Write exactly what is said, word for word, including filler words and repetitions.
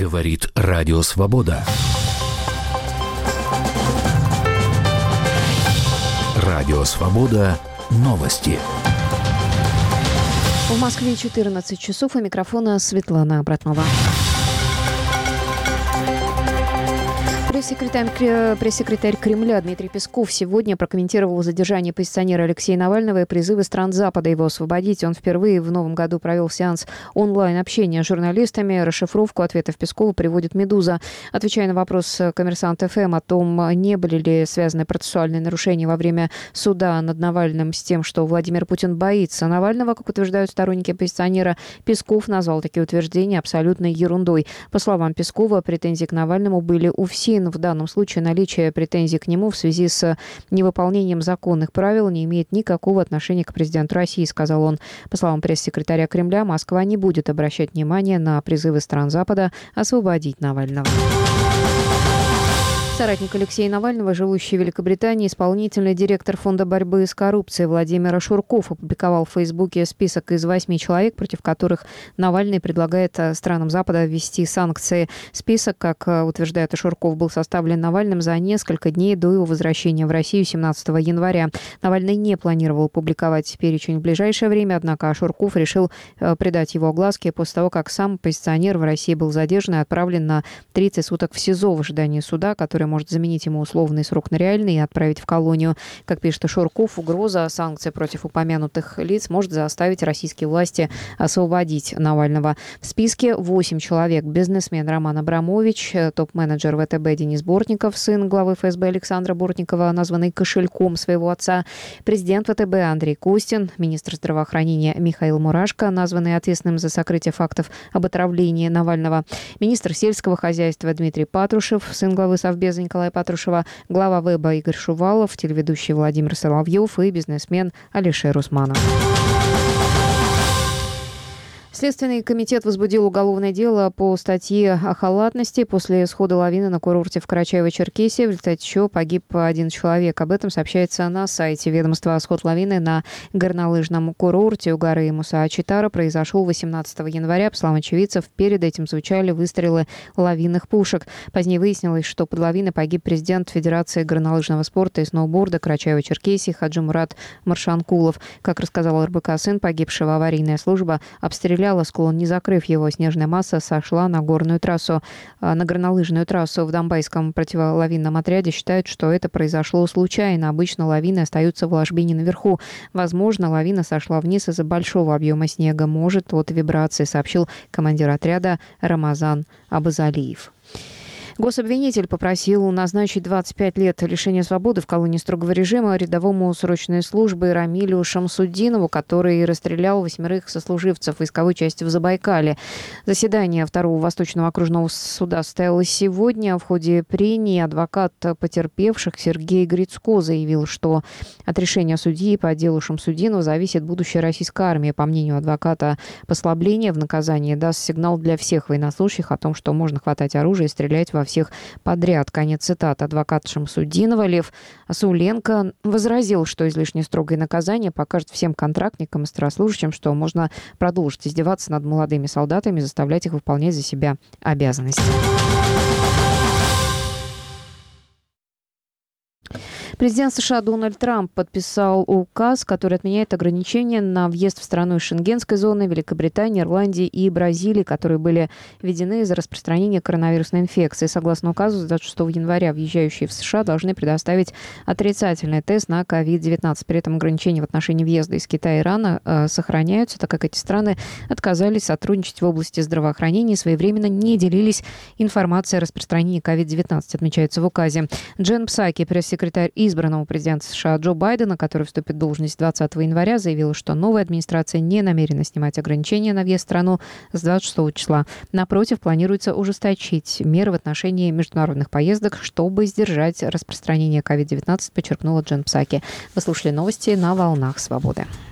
Говорит Радио Свобода. Радио Свобода. Новости. В Москве четырнадцать часов. У микрофона Светлана Абратнова. Пресс-секретарь, пресс-секретарь Кремля Дмитрий Песков сегодня прокомментировал задержание оппозиционера Алексея Навального и призывы стран Запада его освободить. Он впервые в новом году провел сеанс онлайн-общения с журналистами. Расшифровку ответов Пескова приводит «Медуза». Отвечая на вопрос «Коммерсант ФМ» о том, не были ли связаны процессуальные нарушения во время суда над Навальным с тем, что Владимир Путин боится Навального, как утверждают сторонники оппозиционера, Песков назвал такие утверждения абсолютной ерундой. По словам Пескова, претензии к Навальному были у всех. В данном случае наличие претензий к нему в связи с невыполнением законных правил не имеет никакого отношения к президенту России, сказал он. По словам пресс-секретаря Кремля, Москва не будет обращать внимание на призывы стран Запада освободить Навального. Соратник Алексея Навального, живущий в Великобритании, исполнительный директор Фонда борьбы с коррупцией Владимир Ашурков опубликовал в Фейсбуке список из восьми человек, против которых Навальный предлагает странам Запада ввести санкции. Список, как утверждает Ашурков, был составлен Навальным за несколько дней до его возвращения в Россию семнадцатого января. Навальный не планировал публиковать перечень в ближайшее время, однако Ашурков решил придать его огласке после того, как сам оппозиционер в России был задержан и отправлен на тридцать суток в СИЗО в ожидании суда, который может заменить ему условный срок на реальный и отправить в колонию. Как пишет Ашурков, угроза санкций против упомянутых лиц может заставить российские власти освободить Навального. В списке восемь человек. Бизнесмен Роман Абрамович, топ-менеджер ВТБ Денис Бортников, сын главы ФСБ Александра Бортникова, названный кошельком своего отца, президент ВТБ Андрей Костин, министр здравоохранения Михаил Мурашко, названный ответственным за сокрытие фактов об отравлении Навального, министр сельского хозяйства Дмитрий Патрушев, сын главы Совбеза Николая Патрушева, глава Веба Игорь Шувалов, телеведущий Владимир Соловьев и бизнесмен Алишер Усманов. Следственный комитет возбудил уголовное дело по статье о халатности после схода лавины на курорте в Карачаево-Черкесии, в результате чего погиб один человек. Об этом сообщается на сайте ведомства. Сход лавины на горнолыжном курорте у горы Муса-Читара произошел восемнадцатого января. По словам очевидцев, перед этим звучали выстрелы лавинных пушек. Позднее выяснилось, что под лавиной погиб президент Федерации горнолыжного спорта и сноуборда Карачаево-Черкесии Хаджимурат Маршанкулов. Как рассказал эр бэ ка сын погибшего, аварийная служба обстреляла склон, не закрыв его. Снежная масса сошла на горную трассу, на горнолыжную трассу. В Донбайском противолавинном отряде считают, что это произошло случайно. Обычно лавины остаются в ложбине наверху. Возможно, лавина сошла вниз из-за большого объема снега. Может, от вибрации, сообщил командир отряда Рамазан Абазалиев. Гособвинитель попросил назначить двадцать пять лет лишения свободы в колонии строгого режима рядовому срочной службы Рамилю Шамсуддинову, который расстрелял восьмерых сослуживцев войсковой части в Забайкале. Заседание второго Восточного окружного суда состоялось сегодня. В ходе прений адвокат потерпевших Сергей Грицко заявил, что от решения судьи по делу Шамсуддинова зависит будущее российской армии. По мнению адвоката, послабление в наказании даст сигнал для всех военнослужащих о том, что можно хватать оружие и стрелять во всех подряд. Конец цитаты. Адвокат Шамсуддинова Лев Сауленко возразил, что излишне строгое наказание покажет всем контрактникам и старослужащим, что можно продолжить издеваться над молодыми солдатами и заставлять их выполнять за себя обязанности. Президент США Дональд Трамп подписал указ, который отменяет ограничения на въезд в страну из Шенгенской зоны, Великобритании, Ирландии и Бразилии, которые были введены из-за распространения коронавирусной инфекции. Согласно указу, с двадцать шестого января въезжающие в США должны предоставить отрицательный тест на ковид девятнадцать. При этом ограничения в отношении въезда из Китая и Ирана э, сохраняются, так как эти страны отказались сотрудничать в области здравоохранения и своевременно не делились информацией о распространении ковид девятнадцать, отмечается в указе. Джен Псаки, пресс-секретарь избранного президента США Джо Байдена, который вступит в должность двадцатого января, заявила, что новая администрация не намерена снимать ограничения на въезд в страну с двадцать шестого числа. Напротив, планируется ужесточить меры в отношении международных поездок, чтобы сдержать распространение ковид девятнадцать, подчеркнула Джен Псаки. Вы слушали новости на «Волнах Свободы».